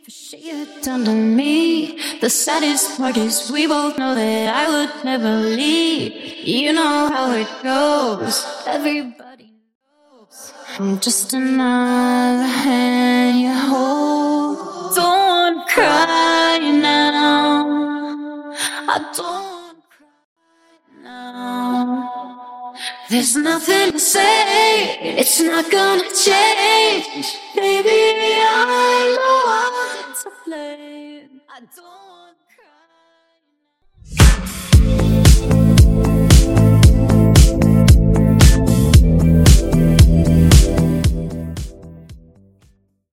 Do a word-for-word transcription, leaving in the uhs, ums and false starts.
She had done to me. The saddest part is we both know that I would never leave. You know how it goes. Everybody knows. I'm just another hand you hold. Don't cry now. I don't cry now. There's nothing to say. It's not gonna change. Baby, I know I'm to blame. I don't cry.